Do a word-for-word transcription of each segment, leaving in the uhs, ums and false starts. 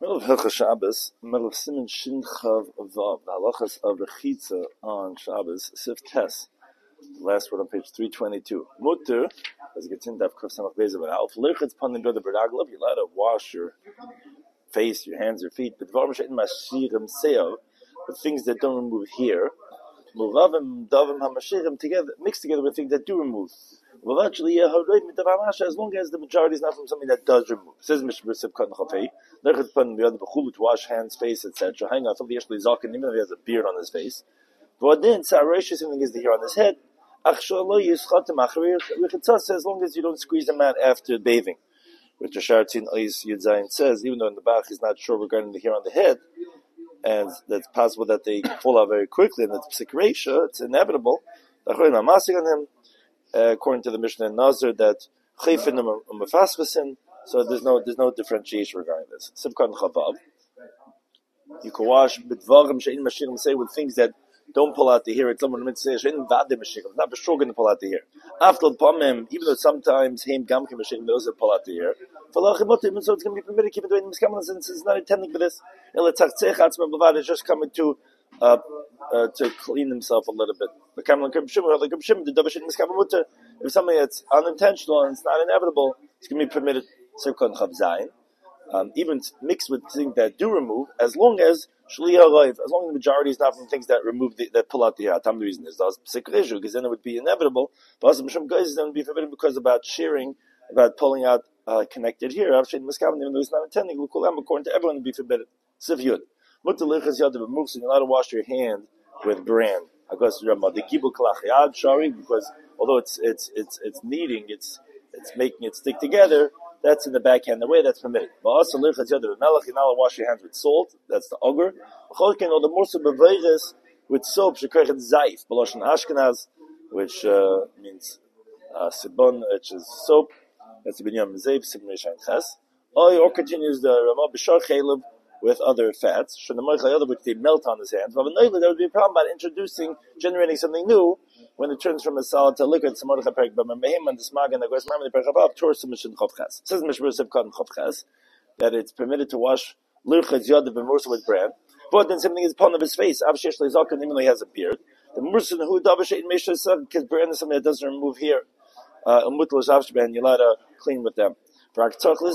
Middle of Hilchas Shabbos, middle of Siman Shin Chav Vav, the halachas of Rechitza on Shabbos, Sif Tes, the last word on page three twenty-two. Mutter, as it gets into Kuf Samach Beis of Alf, Lerchitz Panim B'Yod B'Raglav, you're allowed to wash your face, your hands, your feet, but Dvar M'Shein Mashirim Seov, the things that don't remove here, Mulavim, Davim, HaMashirim, together, mixed together with things that do remove. Well, actually, as long as the majority is not from something that does remove. Says Mishnah Sif Katan Chafei, Lerchitz Panim B'Yod B'Chulu, to wash hands, face, et cetera. Hang on, even if he has a beard on his face. But then, Tzaroshes, something is the hair on his head. As long as you don't squeeze them out after bathing. Which Sharatin Ois Yud Zayin says, even though in the Bach is not sure regarding the hair on the head, and that's possible that they fall out very quickly, and it's Psik Reisha, it's inevitable. On him, uh, according to the Mishnah in Nazir, that Chayfin Umafasvasin, so there's no there's no differentiation regarding this. Sivkan Chavav. You can wash B'Dvarim She'in Mashirim, say with things that don't pull out the hair. It's someone who says She'in Vadim Mashirim, not for sure going to pull out the hair. After Pamim, even though sometimes Haim Gamkim Mashirim, those that pull out the hair. So it's going to be permitted, keep it doing Miskaman, since it's not intending for this. It's just coming to uh, uh, to clean himself a little bit. If something that's unintentional and it's not inevitable, it's going to be permitted. Um, even mixed with things that do remove, as long as as long as the majority is not from things that remove the, that pull out the hair. The reason is because then it would be inevitable. But then it would be forbidden because about shearing, about pulling out uh, connected here. Even though it's not intending, according to everyone, it would be forbidden. Siv Yud. You're allowed to wash your hand with bran. Because although it's it's it's it's kneading, it's it's making it stick together. That's in the backhand. The way that's permitted. But also, you're not allowed to wash your hands with salt. That's the ogre. Or the morsa beveiris with soap. Shekrechet zayif. B'loshen Ashkenaz, which uh, means uh, sibon, which is soap. That's the binyam zayif sibon reishayin ches. Or continues the Ramah b'shar chaylev with other fats. Which they melt on his hands. But there would be a problem about introducing, generating something new. When it turns from a solid to a liquid, says Mishmur that it's permitted to wash Lirchetz Yod b'Mursa with bran. But then something is upon of his face, even though he has a beard. The Mursa who because bran is something that doesn't remove here. Uh, you're allowed to clean with them. You just have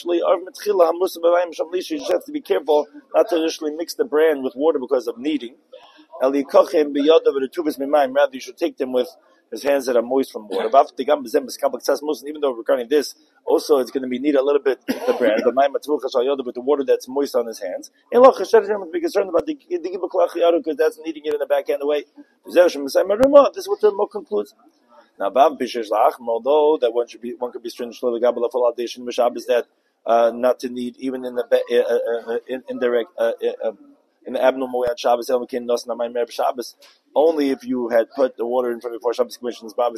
to be careful not to initially mix the bran with water because of kneading. Rather, you should take them with his hands that are moist from water. Even though regarding this, also it's going to be needed a little bit the bran, but with the water that's moist on his hands. Be concerned about the because that's kneading it in the backhand away. This is what the Rambam concludes. Now, although that one should be one could be stringent to the Gabbalah for laudation is that uh, not to need even in the uh, uh, in, in the uh, uh, in the abnormal way on Shabbos, only if you had put the water in front before Shabbos commissions. Over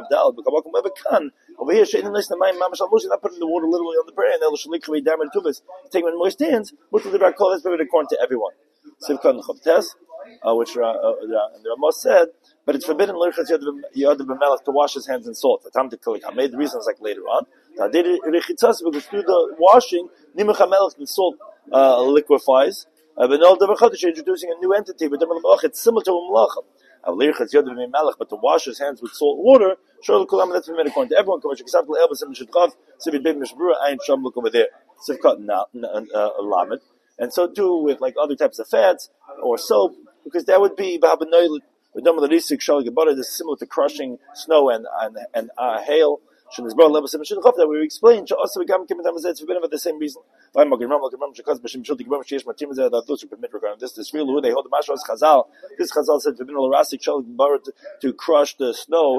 here, not putting the water literally on the prayer, and taking in moist hands, which is according to everyone. Uh, which uh, uh, the Ramah said, but it's forbidden to wash his hands in salt. I made the reasons like later on. Because through the washing, the salt uh, liquefies. Uh, but no, you're introducing a new entity, but it's similar to a malach. But to wash his hands with salt water, surely that's permitted according to everyone. Over there, and so too with like other types of fats or soap, because that would be this is similar to crushing snow and and, and uh, hail. That we explained also it's forbidden for the same reason. Those who permit regarding this, this real who they hold the mashal Chazal. This Chazal said forbidden to crush the snow.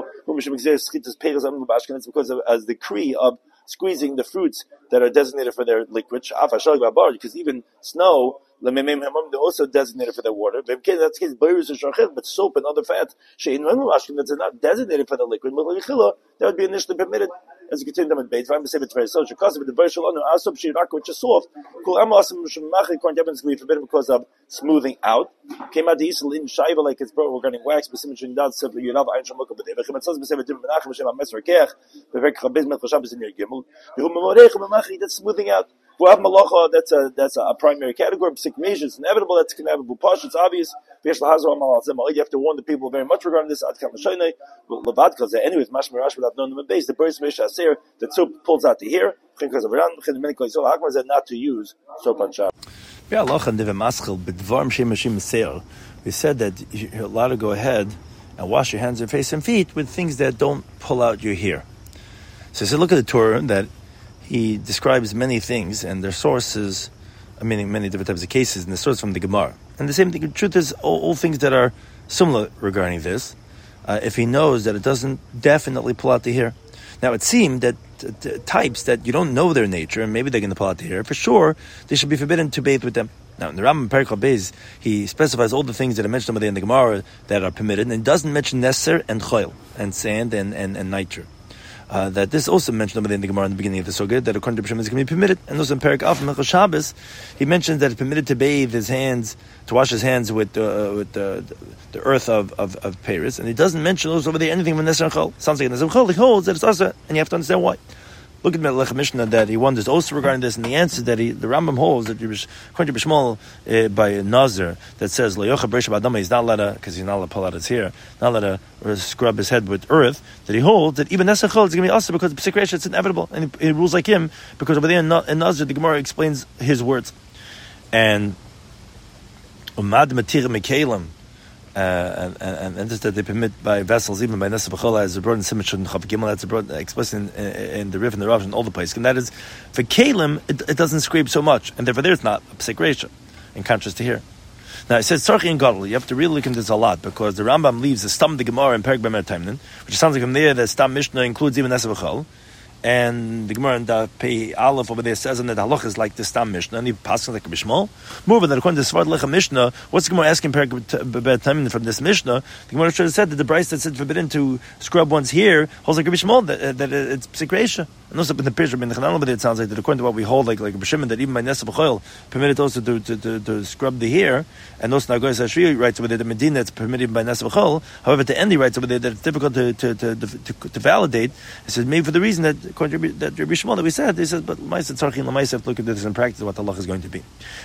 It's because of as the decree of squeezing the fruits that are designated for their liquid. Because even snow, they're also designated for their water. That's the case, but soap and other fats, that's not designated for the liquid. That would be initially permitted. as you continue them in Beit. I'm saying it's very social. Because of the version on the Asub Shirak, which is soft. Kul Amasam Shemachik according to evidence can be forbidden because of smoothing out. Came out the Isl in Shaiva like it's brought regarding wax, but Simon Shindad said you love Ein Shamuk, but if it says Besem different Menachem Shem Messer Kech, the Vek Chabez Met Chasham is in your Gimel. You Mamorech Mamachik that's smoothing out. Guav Malacha, that's a that's a primary category. Psikration, it's inevitable. That's inevitable. Posh, it's obvious. You have to warn the people very much regarding this. Ad Kamashayne, Levad, because anyways, Mashmirash without knowing them base, the person Mishaser, the soap pulls out to here. Because of Iran, the Dominican so Hakman said not to use soap on Shabbos. We said that you're allowed to go ahead and wash your hands and face and feet with things that don't pull out your hair. So, so look at the Torah that he describes many things, and their sources, I mean, many different types of cases, and the source from the Gemara. And the same thing, the truth is, all, all things that are similar regarding this, uh, if he knows that it doesn't definitely pull out the hair. Now, it seemed that t- t- types that you don't know their nature, and maybe they're going to pull out the hair, for sure, they should be forbidden to bathe with them. Now, in the Rambam Perikal Beis, he specifies all the things that are mentioned in the Gemara that are permitted, and it doesn't mention Neser and Choil, and sand and, and, and nitre. Uh, that this also mentioned in the Gemara in the beginning of the Sugah, that according to B'Shem is going to be permitted. And also in Perik Av Mechel Shabbos, he mentions that it's permitted to bathe his hands, to wash his hands with uh, with the, the earth of, of, of Paris. And he doesn't mention also over there anything from Neser and Chol. Sounds like Neser and Chol, he holds that it's also, and you have to understand why. Look at Melech Mishnah that he wonders also regarding this, and the answer that he, the Rambam holds that according to Bishmol uh, by Nazir that says Lo Yocha B'Reshav Adama, he's not allowed to, because he's not allowed to pull out his hair, not allowed to scrub his head with earth. That he holds that even Nesachol is going to be also because the psikration it's inevitable, and he, he rules like him because over there in, in Nazir the Gemara explains his words. And Umad Matir Mekalim. Uh, and, and, and just that they permit by vessels, even by Nesa B'chola, as a brought in Simon Shun Chav Gimel, that's brought explicit in, in, in the Rif and the Rav and all the places. And that is, for Kalim, it, it doesn't scrape so much, and therefore there it's not a psik ratio, in contrast to here. Now it says Tzarchi and Gadol. You have to really look into this a lot because the Rambam leaves the Stam the Gemara in Perek B'Mer Taimnin, which sounds like from there the Stam Mishnah includes even Nesa B'chol. And the Gemara in the Pei Aleph over there says that the halach is like the Stam Mishnah, and he passes like a Bishmol. Moreover, that according to the Svard Lecha Mishnah, what's the Gemara asking from this Mishnah? The Gemara should have said that the Bryce that said forbidden to scrub one's hair holds like a Bishmol, that, uh, that it's psikresha. And also in the Pish, in the Chanan over there, it sounds like that according to what we hold, like like a Bishimon, that even by Nesa B'choil permitted also to, to, to, to scrub the hair, and also Nagoy Sashri writes over there, the Medina it's permitted by Nesa B'choil. However, at the end he writes over there that it's difficult to to, to, to, to, to validate. He says maybe for the reason that according to that Rabbi Shmuel that we said, he says, but Ma'aseh Tzarchi and L'Ma'aseh have to look at this in practice what the halacha is going to be.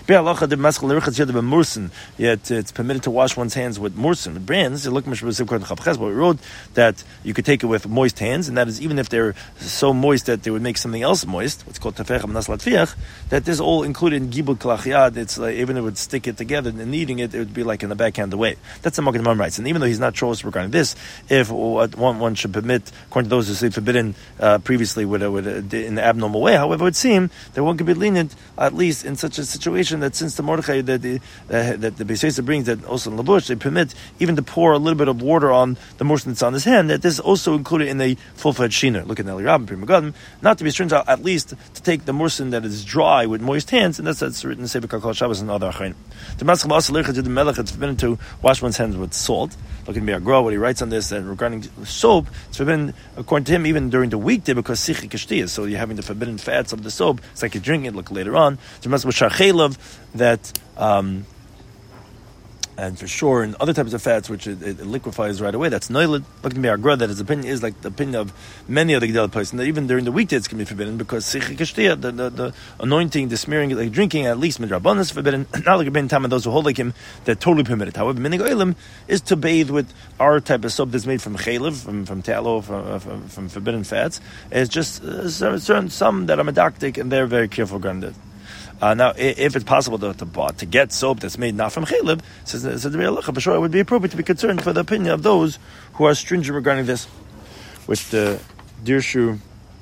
Yet it's permitted to wash one's hands with mursin, with brands. Look, but we wrote that you could take it with moist hands, and that is even if they're so moist that they would make something else moist, what's called tefech amnas latfiach, that this all included in gibul kalachiyad. It's like even if it would stick it together and kneading it, it would be like in the backhand way. That's the Magen Avraham writes. And even though he's not sure regarding this, if one, one should permit, according to those who say forbidden uh, previously with, a, with a, in an abnormal way, however, it would seem that one could be lenient at least in such a situation that since the Mordechai that the uh, that the Beis Yosef brings that also in Labush they permit even to pour a little bit of water on the morsel that's on his hand, that this is also included in a full-fledged shiner. Look at Eli Rabbin, Pri Megadim, not to be stringent, at least to take the morsel that is dry with moist hands, and that's that's written in Sefer Kol Shabbos and other Achayin. The Maskal also lercha to the melech, it's forbidden to wash one's hands with salt. Look at Me'agro, what he writes on this, that regarding soap, it's forbidden, according to him, even during the weekday, because sichi k'shtiyah, so you're having the forbidden fats of the soap, it's like you're drinking it, look later on. It's that, um, and for sure, in other types of fats, which it, it liquefies right away, that's noilid. Look at me, Agra, that his opinion is like the opinion of many of the Gedel places, and that even during the weekdays can be forbidden, because sichi k'shtiyah, the, the, the anointing, the smearing, like drinking, at least midrabanan is forbidden. Not like a time of those who hold like him, they're totally permitted. However, minig oilim is to bathe with our type of soap that's made from chaylev, from, from tallow, from, from, from forbidden fats. It's just uh, certain, some that are medactic, and they're very careful grounded. Uh, now, if it's possible to, to to get soap that's made not from chaylev, says the Re'alacha, but sure, it would be appropriate to be concerned for the opinion of those who are stringent regarding this. Which the Dirshu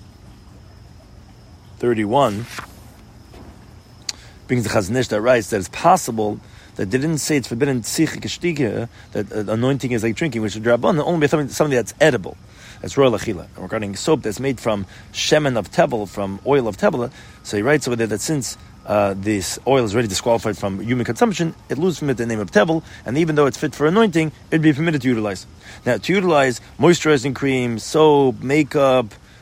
thirty-one brings the Chazon Ish that writes that it's possible that they didn't say it's forbidden tzich k'shtika, that uh, anointing is like drinking, which is drabban, only something, something that's edible. That's royal achila. And regarding soap that's made from shemen of tevel, from oil of tevel, so he writes over there that since Uh, this oil is already disqualified from human consumption, it loses from it the name of tevel, and even though it's fit for anointing, it'd be permitted to utilize. Now, to utilize moisturizing cream, soap, makeup,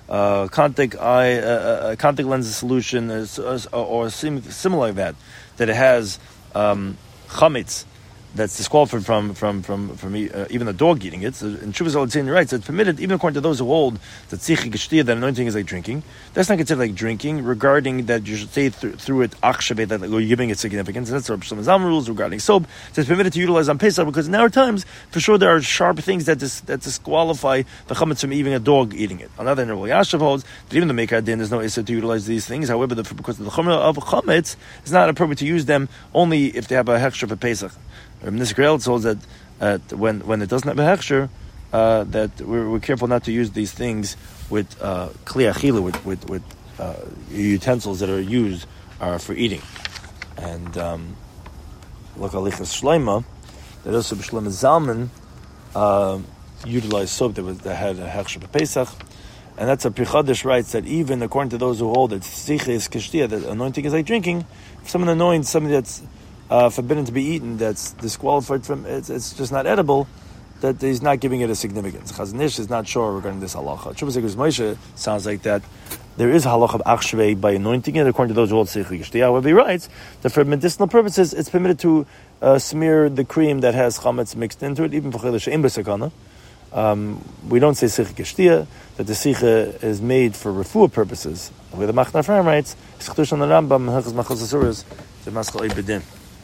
uh, contact eye, uh, contact lens solution, or, or similar like that, that it has um, chametz that's disqualified from from from from uh, even a dog eating it. So in Shuvas Al-Tzin writes it's permitted even according to those who hold that tzichi geshtia, that anointing is like drinking. That's not considered like drinking. Regarding that, you should say through, through it achshaveh, that you're giving it significance. And that's what some Zalman rules regarding soap. So it's permitted to utilize on Pesach because in our times, for sure, there are sharp things that dis, that disqualify the chametz from even a dog eating it. Another Rabbi Yashav holds that even the Meikar Din, there's no issa to utilize these things. However, the, because of the chumrah of chametz, it's not appropriate to use them only if they have a hechsher for Pesach. Rabbi Nisrael holds that uh, when when it doesn't have a hechsher, uh, that we're, we're careful not to use these things with uh, kli achila, with with, with uh, utensils that are used uh, for eating. And um, look, alichas shleima, that also Shlomo Zalman uh, utilized soap that was that had a hechsher for Pesach, and that's a Pri Chadash writes that even according to those who hold that tzicha is keshtia, that anointing is like drinking, if someone anoints something that's Uh, forbidden to be eaten, that's disqualified from it's, it's just not edible, that he's not giving it a significance. Chazon Ish is not sure regarding this halacha. Shuvas Moshe sounds like that there is a halacha of achshaveh by anointing it according to those who hold tzichi geshtia. However, he writes that for medicinal purposes it's permitted to uh, smear the cream that has chametz mixed into it, even for chayla she'ein b'sakana. Um, we don't say tzichi geshtia, that the tzicha is made for refuah purposes. The way the Machnar Ephraim writes, it's chedush on the Rambam, Hilchos Machos Asuros, the Maschal Eibedin.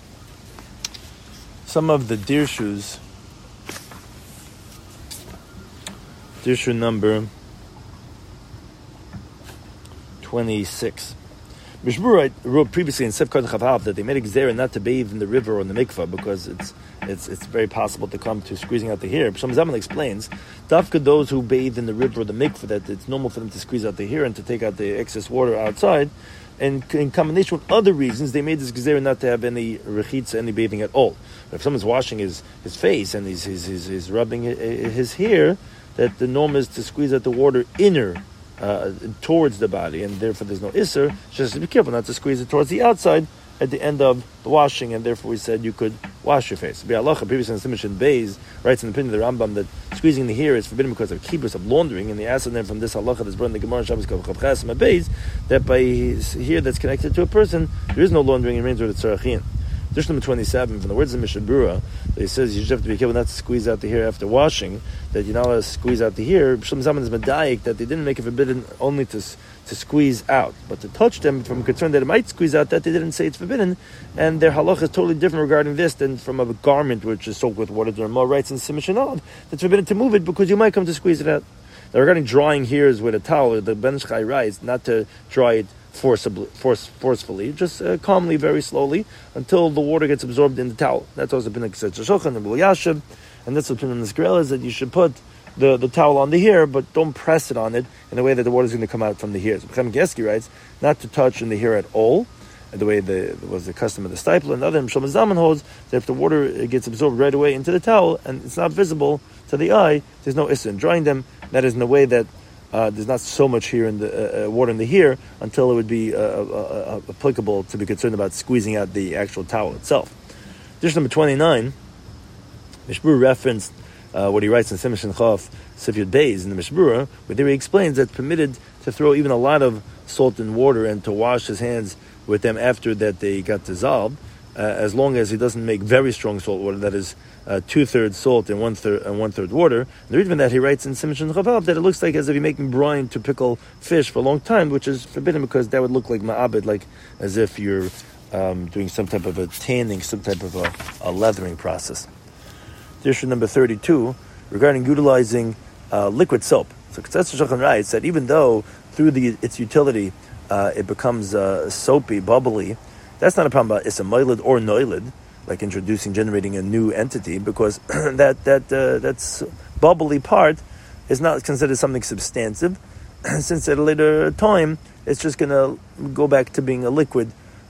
Some of the deer shoes, deer shoe number twenty-six. Mishmur wrote previously in Sefkat Chavav that they made a gzera not to bathe in the river or in the mikvah because it's it's it's very possible to come to squeezing out the hair. Shlomo Zalman explains, dafka those who bathe in the river or the mikvah, that it's normal for them to squeeze out the hair and to take out the excess water outside. And in combination with other reasons, they made this gzera not to have any rechitza, any bathing at all. If someone's washing his, his face and he's, he's, he's, he's rubbing his hair, that the norm is to squeeze out the water inner, uh, towards the body, and therefore there's no isser. Just to be careful not to squeeze it towards the outside at the end of the washing, and therefore we said you could wash your face. Bi'alacha, previously in Simishin Beis, writes in the opinion of the Rambam that squeezing the hair is forbidden because of kibbutz, of laundering, and the answer then from this halacha that's brought in the Gemara Shabbos Kav Chav and Beis, that by his hair that's connected to a person, there is no laundering and remains with the tzarachin. Dish number twenty-seven, from the words of Mishnah Berurah, it says you just have to be careful not to squeeze out the hair after washing, that you're not allowed to squeeze out the hair. Shlomo Zalman is medayik that they didn't make it forbidden only to to squeeze out, but to touch them from concern that it might squeeze out, that they didn't say it's forbidden, and their halacha is totally different regarding this than from a garment which is soaked with water. There are more rights in Simishanov that's forbidden to move it because you might come to squeeze it out. Now regarding drying hairs with a towel, the Ben Ish Chai writes not to dry it forcibly, force, forcefully, just uh, calmly, very slowly, until the water gets absorbed in the towel. That's also been like Shulchan and Yashiv, and that's what in the Skriel is that you should put the, the towel on the hair, but don't press it on it in a way that the water is going to come out from the hair. So Chaim Geski writes not to touch in the hair at all, the way the was the custom of the stipler. And the other Shlomo Zalman holds that if the water gets absorbed right away into the towel and it's not visible to the eye, there's no issue in drying them. That is in a way that Uh, there's not so much here in the uh, uh, water in the hair until it would be uh, uh, uh, applicable to be concerned about squeezing out the actual towel itself. Dish number twenty-nine, Mishmur referenced uh, what he writes in Simishin Chav Sifyud Beis in the Mishmur, where there he explains that it's permitted to throw even a lot of salt in water and to wash his hands with them after that they got dissolved, uh, as long as he doesn't make very strong salt water, that is Uh, two-thirds salt and one-third and one-third water. And the reason that he writes in Simishin Chavav that it looks like as if you're making brine to pickle fish for a long time, which is forbidden because that would look like ma'abed, like as if you're um, doing some type of a tanning, some type of a, a leathering process. Issue number thirty-two, regarding utilizing uh, liquid soap. So Ketzatz Shulchan writes that even though through the its utility uh, it becomes uh, soapy, bubbly, that's not a problem about Issa Moilid or Noilid, like introducing, generating a new entity, because that that uh, that's bubbly part is not considered something substantive, since at a later time it's just going to go back to being a liquid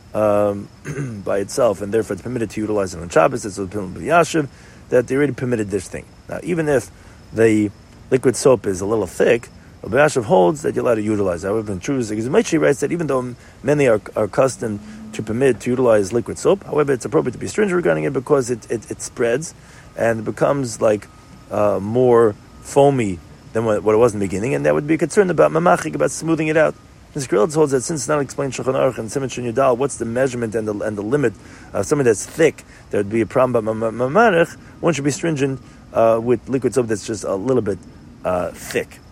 um, by itself, and therefore it's permitted to utilize it on Shabbos. It's a Yashiv that they already permitted this thing. Now, even if the liquid soap is a little thick, Rabbi Yashiv holds that you're allowed to utilize it. However, in truth, because Maishi writes that even though many are, are accustomed to permit to utilize liquid soap, however, it's appropriate to be stringent regarding it because it, it, it spreads and it becomes like uh, more foamy than what, what it was in the beginning, and that would be concerned about mamachik, about smoothing it out. This Grilla holds that since it's not explained Shulchan Aruch and Simon Shin Yudal, what's the measurement and the and the limit of something that's thick? There would be a problem about mamarich. One should be stringent uh, with liquid soap that's just a little bit uh, thick.